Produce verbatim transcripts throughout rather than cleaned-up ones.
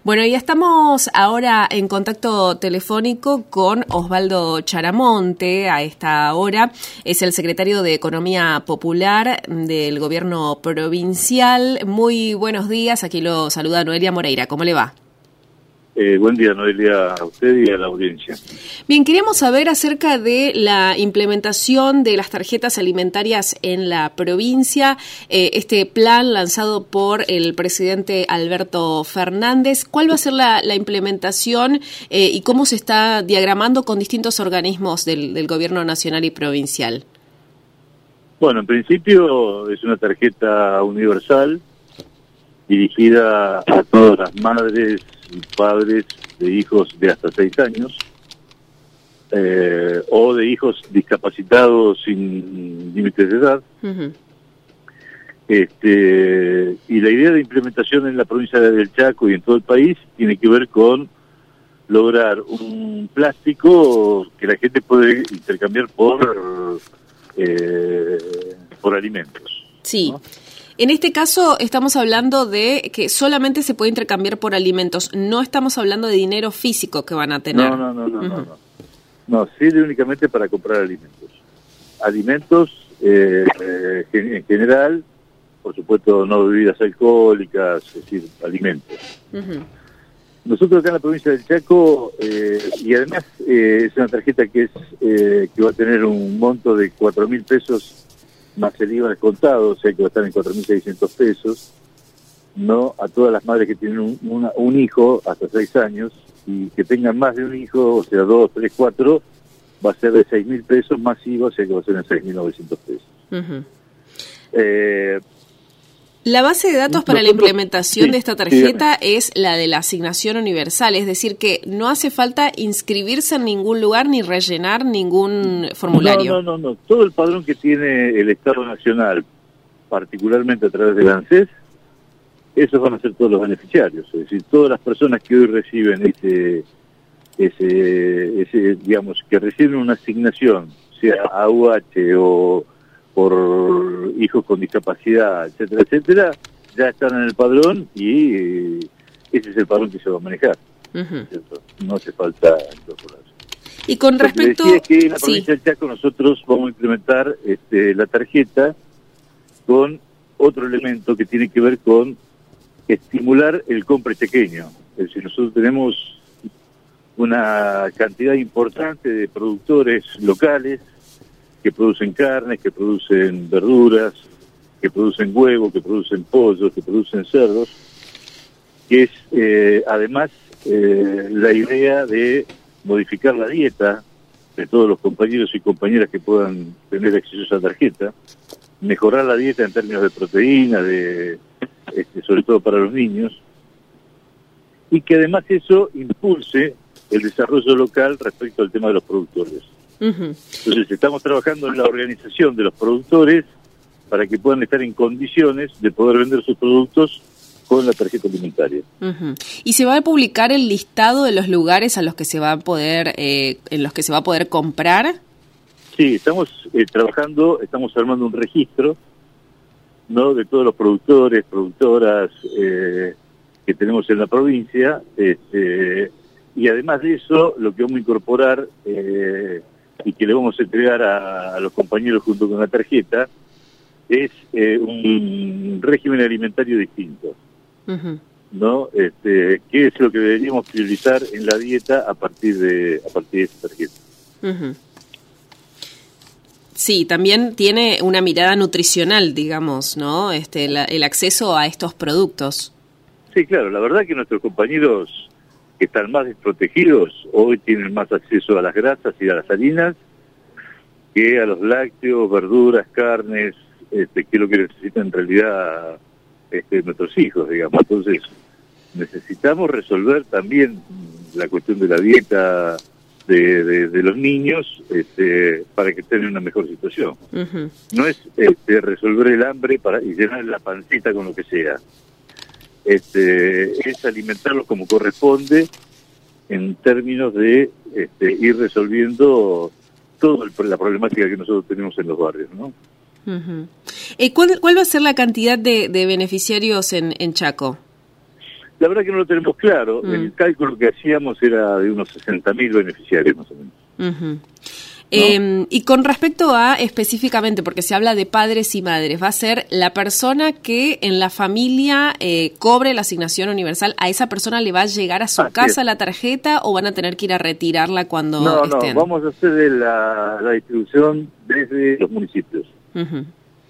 Bueno, ya estamos ahora en contacto telefónico con Osvaldo Charamonte a esta hora. Es el secretario de Economía Popular del Gobierno Provincial. Muy buenos días, aquí lo saluda Noelia Moreira. ¿Cómo le va? Eh, buen día, Noelia, a usted y a la audiencia. Bien, queríamos saber acerca de la implementación de las tarjetas alimentarias en la provincia, eh, este plan lanzado por el presidente Alberto Fernández. ¿Cuál va a ser la, la implementación eh, y cómo se está diagramando con distintos organismos del, del gobierno nacional y provincial? Bueno, en principio es una tarjeta universal dirigida a todas las madres y padres de hijos de hasta seis años eh, o de hijos discapacitados sin límites de edad. Uh-huh. Este, y la idea de implementación en la provincia del Chaco y en todo el país tiene que ver con lograr un plástico que la gente puede intercambiar por, eh, por alimentos. Sí. ¿No? En este caso estamos hablando de que solamente se puede intercambiar por alimentos, no estamos hablando de dinero físico que van a tener. No, no, no, no, uh-huh. no, no. No, sirve únicamente para comprar alimentos. Alimentos eh, eh, en general, por supuesto no bebidas alcohólicas, es decir, alimentos. Uh-huh. Nosotros acá en la provincia del Chaco, eh, y además eh, es una tarjeta que es eh, que va a tener un monto de cuatro mil pesos más el I V A descontado, o sea que va a estar en cuatro mil seiscientos pesos, no a todas las madres que tienen un, una, un hijo hasta seis años y que tengan más de un hijo, o sea, dos, tres, cuatro, va a ser de seis mil pesos más I V A, o sea que va a ser en seis mil novecientos pesos. Uh-huh. Eh, la base de datos para nosotros, la implementación sí, de esta tarjeta sí, es la de la asignación universal, es decir, que no hace falta inscribirse en ningún lugar ni rellenar ningún formulario. No, no, no, no. Todo el padrón que tiene el Estado Nacional, particularmente a través del ANSES, esos van a ser todos los beneficiarios. Es decir, todas las personas que hoy reciben ese, ese, ese digamos, que reciben una asignación, sea A U H o por hijos con discapacidad, etcétera, etcétera, ya están en el padrón y eh, ese es el padrón que se va a manejar. Uh-huh. No hace falta incorporarse. Y con respecto... Lo que decía es que en la provincia sí. del Chaco nosotros vamos a implementar este, la tarjeta con otro elemento que tiene que ver con estimular el compre pequeño. Es decir, nosotros tenemos una cantidad importante de productores locales que producen carnes, que producen verduras, que producen huevos, que producen pollos, que producen cerdos, que es eh, además eh, la idea de modificar la dieta de todos los compañeros y compañeras que puedan tener acceso a esa tarjeta, mejorar la dieta en términos de proteína, de este, sobre todo para los niños, y que además eso impulse el desarrollo local respecto al tema de los productores. Uh-huh. Entonces estamos trabajando en la organización de los productores para que puedan estar en condiciones de poder vender sus productos con la tarjeta alimentaria. Uh-huh. ¿Y se va a publicar el listado de los lugares a los que se va a poder, eh, en los que se va a poder comprar? Sí, estamos eh, trabajando, estamos armando un registro, ¿no?, de todos los productores, productoras eh, que tenemos en la provincia, este, y además de eso, lo que vamos a incorporar eh, y que le vamos a entregar a, a los compañeros junto con la tarjeta, es eh, un régimen alimentario distinto. Uh-huh. ¿No? Este, ¿qué es lo que deberíamos priorizar en la dieta a partir de a partir de esta tarjeta? Uh-huh. Sí, también tiene una mirada nutricional, digamos, ¿no? Este, la, el acceso a estos productos. Sí, claro, la verdad que nuestros compañeros que están más desprotegidos hoy tienen más acceso a las grasas y a las harinas que a los lácteos, verduras, carnes, este, que es lo que necesitan en realidad este, nuestros hijos, digamos. Entonces, necesitamos resolver también la cuestión de la dieta de, de, de los niños este, para que estén en una mejor situación. Uh-huh. No es este, resolver el hambre para y llenar la pancita con lo que sea. Este, es alimentarlos como corresponde en términos de este, ir resolviendo toda la problemática que nosotros tenemos en los barrios, ¿no? Uh-huh. Eh, ¿cuál, ¿Cuál va a ser la cantidad de, de beneficiarios en, en Chaco? La verdad que no lo tenemos claro. Mm. El cálculo que hacíamos era de unos sesenta mil beneficiarios más o menos. Uh-huh. ¿No? Eh, y con respecto a específicamente, porque se habla de padres y madres, ¿va a ser la persona que en la familia eh, cobre la asignación universal? ¿A esa persona le va a llegar a su Así casa es. la tarjeta o van a tener que ir a retirarla cuando No, estén? no, vamos a hacer la, la distribución desde los municipios. Uh-huh.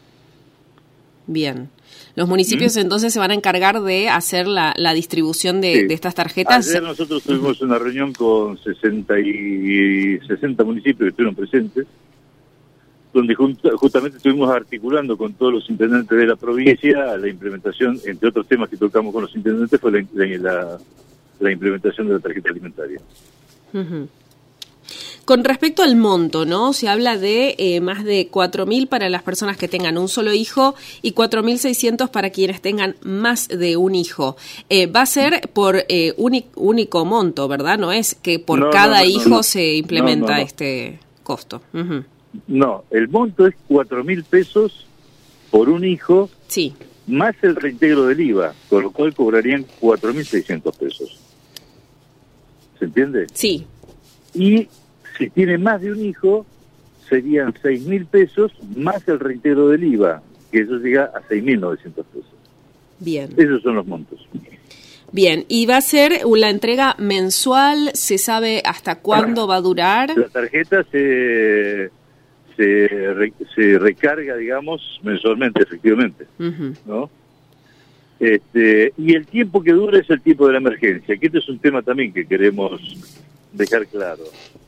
Bien. Los municipios ¿Mm? entonces se van a encargar de hacer la, la distribución de, Sí. de estas tarjetas. Ayer nosotros tuvimos una reunión con sesenta y sesenta municipios que estuvieron presentes, donde junta, justamente estuvimos articulando con todos los intendentes de la provincia la implementación, entre otros temas que tocamos con los intendentes, fue la, la, la implementación de la tarjeta alimentaria. Uh-huh. Con respecto al monto, ¿no? Se habla de eh, más de cuatro mil para las personas que tengan un solo hijo y cuatro mil seiscientos para quienes tengan más de un hijo. Eh, va a ser por eh, único, único monto, ¿verdad? No es que por no, cada no, no, hijo no, no. se implementa no, no, no. este costo. Uh-huh. No, el monto es cuatro mil pesos por un hijo, sí, más el reintegro del I V A, con lo cual cobrarían cuatro mil seiscientos pesos. ¿Se entiende? Sí. Y si tiene más de un hijo, serían seis mil pesos más el reintegro del I V A, que eso llega a seis mil novecientos pesos. Bien. Esos son los montos. Bien, ¿y va a ser la entrega mensual? ¿Se sabe hasta cuándo va a durar? La tarjeta se, se, re, se recarga, digamos, mensualmente, efectivamente, uh-huh. ¿no? Este, y el tiempo que dura es el tiempo de la emergencia, que este es un tema también que queremos dejar claro.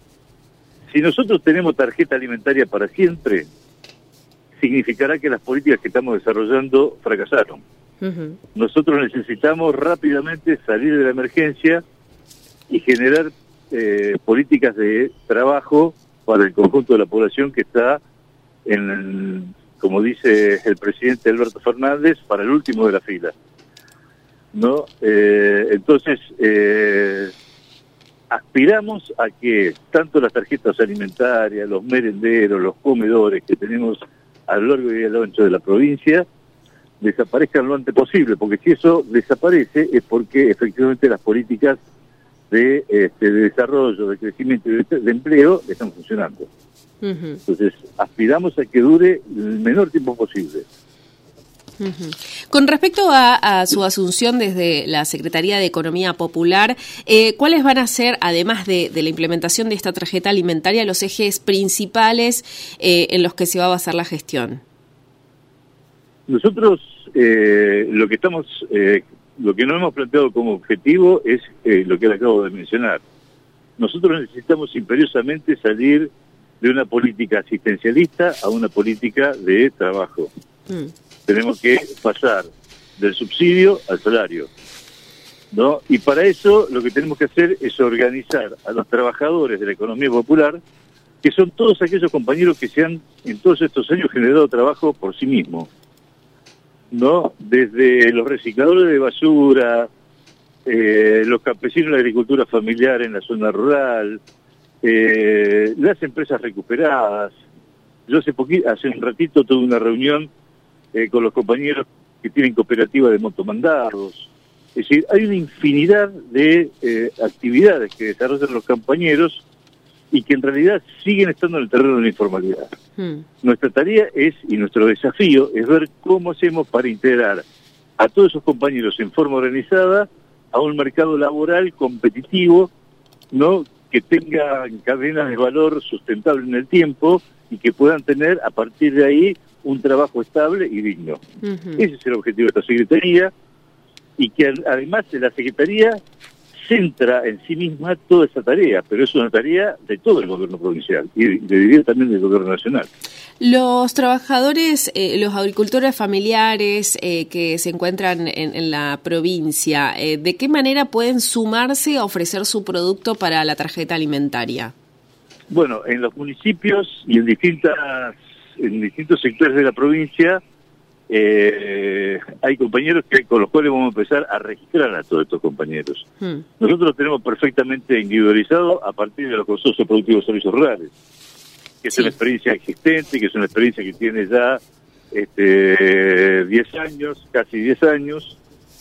Si nosotros tenemos tarjeta alimentaria para siempre, significará que las políticas que estamos desarrollando fracasaron. Uh-huh. Nosotros necesitamos rápidamente salir de la emergencia y generar eh, políticas de trabajo para el conjunto de la población que está, en, como dice el presidente Alberto Fernández, para el último de la fila, ¿no? Eh, entonces, eh, aspiramos a que tanto las tarjetas alimentarias, los merenderos, los comedores que tenemos a lo largo y a lo ancho de la provincia desaparezcan lo antes posible, porque si eso desaparece es porque efectivamente las políticas de, este, de desarrollo, de crecimiento y de, de empleo están funcionando. Uh-huh. Entonces, aspiramos a que dure el menor tiempo posible. Uh-huh. Con respecto a, a su asunción desde la Secretaría de Economía Popular, eh, ¿cuáles van a ser, además de, de la implementación de esta tarjeta alimentaria, los ejes principales eh, en los que se va a basar la gestión? Nosotros eh, lo que estamos, eh, lo que nos hemos planteado como objetivo es eh, lo que le acabo de mencionar. Nosotros necesitamos imperiosamente salir de una política asistencialista a una política de trabajo. Mm. Tenemos que pasar del subsidio al salario, ¿no? Y para eso lo que tenemos que hacer es organizar a los trabajadores de la economía popular, que son todos aquellos compañeros que se han en todos estos años generado trabajo por sí mismos, ¿no? Desde los recicladores de basura, eh, los campesinos de la agricultura familiar en la zona rural, eh, las empresas recuperadas. Yo hace poquito, hace un ratito tuve una reunión Eh, con los compañeros que tienen cooperativa de motomandados. Es decir, hay una infinidad de eh, actividades que desarrollan los compañeros y que en realidad siguen estando en el terreno de la informalidad. Hmm. Nuestra tarea es, y nuestro desafío, es ver cómo hacemos para integrar a todos esos compañeros en forma organizada a un mercado laboral competitivo, ¿no?, que tengan cadenas de valor sustentable en el tiempo y que puedan tener a partir de ahí un trabajo estable y digno. Uh-huh. Ese es el objetivo de esta Secretaría, y que además de la Secretaría centra en sí misma toda esa tarea, pero es una tarea de todo el gobierno provincial y le diría también del gobierno nacional. Los trabajadores, eh, los agricultores familiares eh, que se encuentran en, en la provincia, eh, ¿de qué manera pueden sumarse a ofrecer su producto para la tarjeta alimentaria? Bueno, en los municipios y en distintas en distintos sectores de la provincia eh, hay compañeros que con los cuales vamos a empezar a registrar a todos estos compañeros. Hmm. Nosotros tenemos perfectamente individualizado a partir de los consorcios productivos de servicios rurales, que es sí. una experiencia existente, que es una experiencia que tiene ya este, diez años, casi diez años,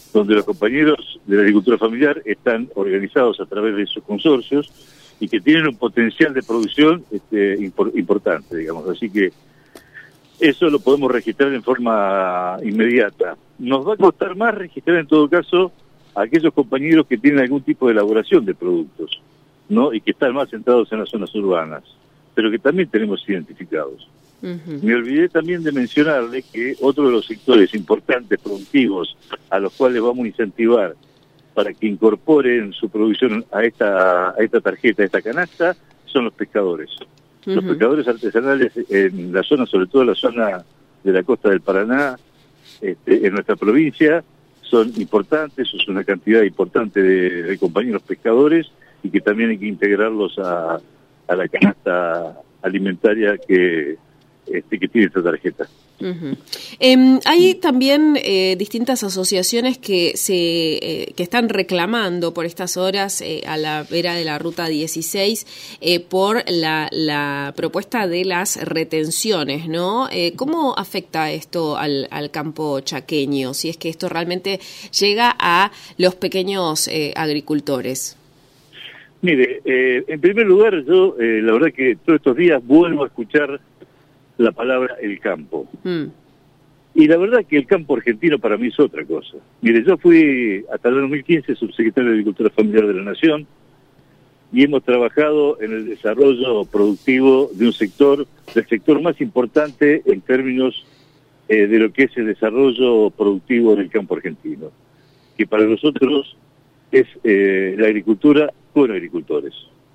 donde los compañeros de la agricultura familiar están organizados a través de esos consorcios y que tienen un potencial de producción este, impor, importante, digamos. Así que eso lo podemos registrar en forma inmediata. Nos va a costar más registrar en todo caso a aquellos compañeros que tienen algún tipo de elaboración de productos, ¿no? Y que están más centrados en las zonas urbanas, pero que también tenemos identificados. Uh-huh. Me olvidé también de mencionarle que otro de los sectores importantes productivos a los cuales vamos a incentivar para que incorporen su producción a esta a esta tarjeta, a esta canasta, son los pescadores. Uh-huh. Los pescadores artesanales en la zona, sobre todo en la zona de la costa del Paraná, este, en nuestra provincia, son importantes, es una cantidad importante de, de compañeros pescadores y que también hay que integrarlos a, a la canasta alimentaria que Este, que tiene esta tarjeta. Uh-huh. Eh, hay también eh, distintas asociaciones que se eh, que están reclamando por estas horas eh, a la vera de la Ruta dieciséis eh, por la, la propuesta de las retenciones, ¿no? Eh, ¿Cómo afecta esto al, al campo chaqueño? Si es que esto realmente llega a los pequeños eh, agricultores. Mire, eh, en primer lugar, yo eh, la verdad que todos estos días vuelvo a escuchar la palabra el campo. Mm. Y la verdad que el campo argentino para mí es otra cosa. Mire, yo fui hasta el dos mil quince subsecretario de Agricultura Familiar de la Nación y hemos trabajado en el desarrollo productivo de un sector, del sector más importante en términos eh, de lo que es el desarrollo productivo del campo argentino, que para nosotros es eh, la agricultura con agricultores.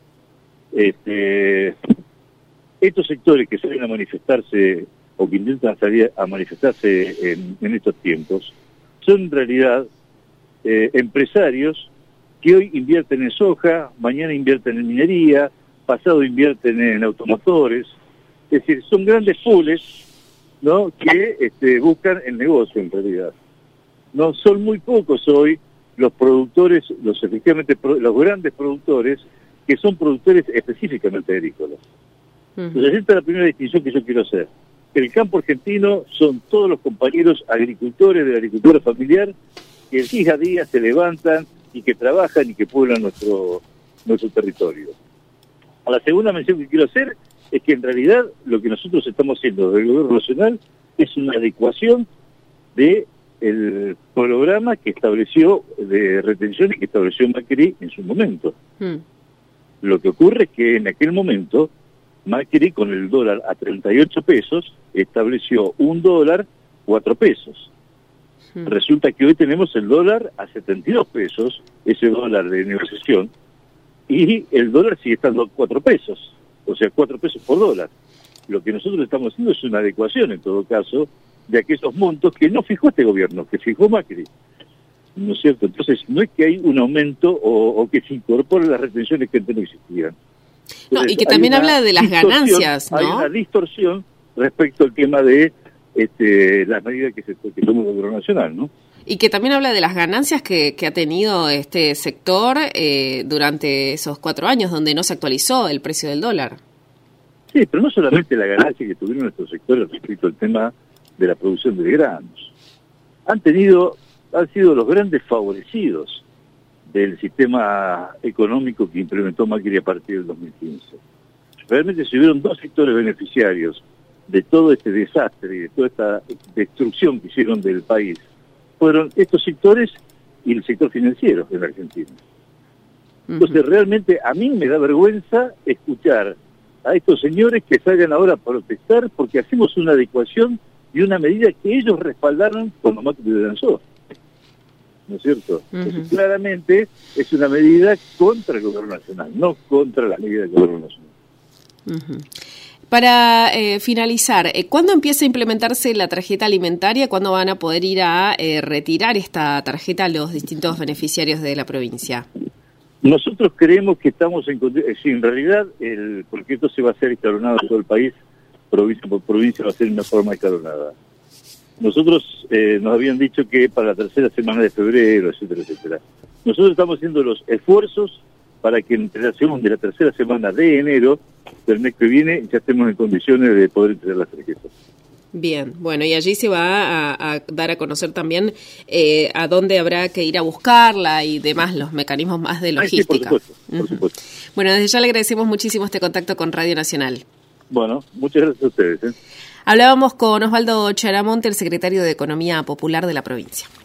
Este... Estos sectores que salen a manifestarse o que intentan salir a manifestarse en, en estos tiempos son en realidad eh, empresarios que hoy invierten en soja, mañana invierten en minería, pasado invierten en automotores. Es decir, son grandes pools, ¿no?, que este, buscan el negocio en realidad. No son muy pocos hoy los productores, los efectivamente los grandes productores que son productores específicamente agrícolas. Entonces esta es la primera distinción que yo quiero hacer. El campo argentino son todos los compañeros agricultores de la agricultura familiar que día a día se levantan y que trabajan y que pueblan nuestro nuestro territorio. La segunda mención que quiero hacer es que en realidad lo que nosotros estamos haciendo desde el gobierno nacional es una adecuación de el programa que estableció de retención y que estableció Macri en su momento. Mm. Lo que ocurre es que en aquel momento Macri, con el dólar a treinta y ocho pesos, estableció un dólar, cuatro pesos. Hmm. Resulta que hoy tenemos el dólar a setenta y dos pesos, ese dólar de negociación, y el dólar sigue estando a cuatro pesos, o sea, cuatro pesos por dólar. Lo que nosotros estamos haciendo es una adecuación, en todo caso, de aquellos montos que no fijó este gobierno, que fijó Macri. ¿No es cierto? Entonces, no es que hay un aumento o, o que se incorporen las retenciones que antes no existían. No, y que también habla de las ganancias, ¿no? Hay una distorsión respecto al tema de este, las medidas que se que toma el gobierno nacional, ¿no? Y que también habla de las ganancias que, que ha tenido este sector eh, durante esos cuatro años donde no se actualizó el precio del dólar. Sí, pero no solamente la ganancia que tuvieron nuestros sectores respecto al tema de la producción de granos. Han tenido, han sido los grandes favorecidos del sistema económico que implementó Macri a partir del dos mil quince. Realmente se hubieron dos sectores beneficiarios de todo este desastre y de toda esta destrucción que hicieron del país. Fueron estos sectores y el sector financiero en la Argentina. Entonces realmente a mí me da vergüenza escuchar a estos señores que salgan ahora a protestar porque hacemos una adecuación y una medida que ellos respaldaron cuando Macri le lanzó. ¿No es cierto? Uh-huh. Entonces, claramente es una medida contra el gobierno nacional, no contra la medida del gobierno nacional. Uh-huh. Para eh, finalizar, eh, ¿cuándo empieza a implementarse la tarjeta alimentaria? ¿Cuándo van a poder ir a eh, retirar esta tarjeta a los distintos beneficiarios de la provincia? Nosotros creemos que estamos en... Eh, sí, en realidad, el, porque esto se va a hacer escalonado en todo el país, provincia por provincia va a ser de una forma escalonada. Nosotros eh, nos habían dicho que para la tercera semana de febrero, etcétera, etcétera. Nosotros estamos haciendo los esfuerzos para que entre la segunda y la tercera semana de enero del mes que viene ya estemos en condiciones de poder entregar las tarjetas. Bien, bueno, y allí se va a, a dar a conocer también eh, a dónde habrá que ir a buscarla y demás, los mecanismos más de logística. Ay, sí, por supuesto, por uh-huh. supuesto. Bueno, desde ya le agradecemos muchísimo este contacto con Radio Nacional. Bueno, muchas gracias a ustedes. ¿eh? Hablábamos con Osvaldo Charamonte, el secretario de Economía Popular de la provincia.